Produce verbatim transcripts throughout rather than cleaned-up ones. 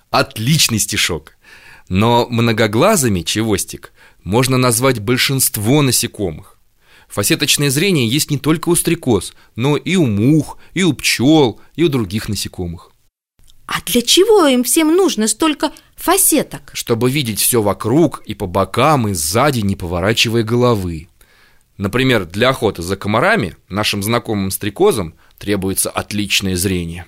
Отличный стишок. Но многоглазыми, Чевостик, можно назвать большинство насекомых. Фасеточное зрение есть не только у стрекоз, но и у мух, и у пчел, и у других насекомых. А для чего им всем нужно столько фасеток? Чтобы видеть все вокруг и по бокам, и сзади, не поворачивая головы. Например, для охоты за комарами нашим знакомым стрекозам требуется отличное зрение.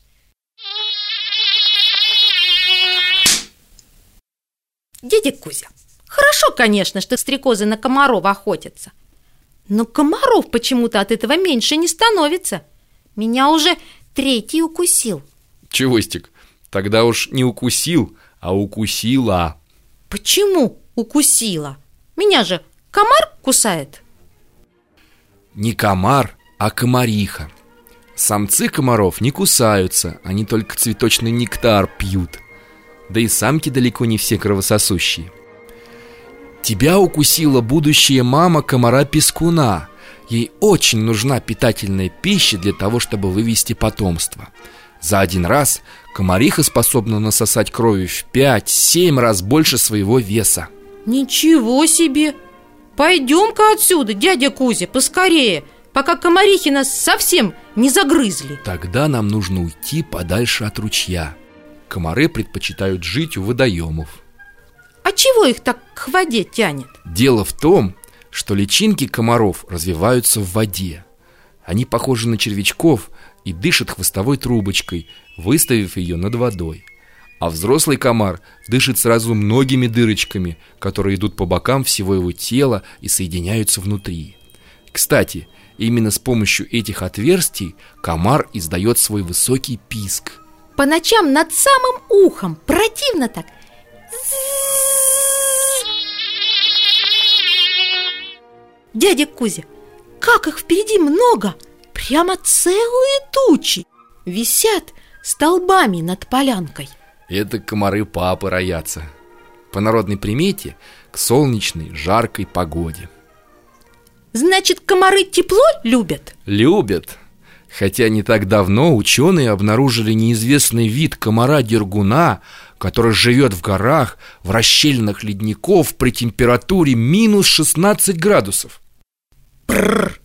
Дядя Кузя, хорошо, конечно, что стрекозы на комаров охотятся. Но комаров почему-то от этого меньше не становится. Меня уже третий укусил. Чевостик, тогда уж не укусил, а укусила. Почему укусила? Меня же комар кусает. Не комар, а комариха. Самцы комаров не кусаются, они только цветочный нектар пьют. Да и самки далеко не все кровососущие. Тебя укусила будущая мама комара-пескуна. Ей очень нужна питательная пища для того, чтобы вывести потомство. За один раз комариха способна насосать крови в пять-семь раз больше своего веса. Ничего себе! Пойдем-ка отсюда, дядя Кузя, поскорее, пока комарихи нас совсем не загрызли. Тогда нам нужно уйти подальше от ручья. Комары предпочитают жить у водоемов. А чего их так к воде тянет? Дело в том, что личинки комаров развиваются в воде. Они похожи на червячков и дышат хвостовой трубочкой, выставив ее над водой. А взрослый комар дышит сразу многими дырочками, которые идут по бокам всего его тела и соединяются внутри. Кстати, именно с помощью этих отверстий комар издает свой высокий писк. По ночам над самым ухом, противно так. Дядя Кузя, как их впереди много! Прямо целые тучи! Висят столбами над полянкой. Это комары папы роятся. По народной примете, к солнечной, жаркой погоде. Значит, комары тепло любят? Любят. Хотя не так давно ученые обнаружили неизвестный вид комара-дергуна, который живет в горах, в расщелинах ледников при температуре минус шестнадцать градусов. Бррр!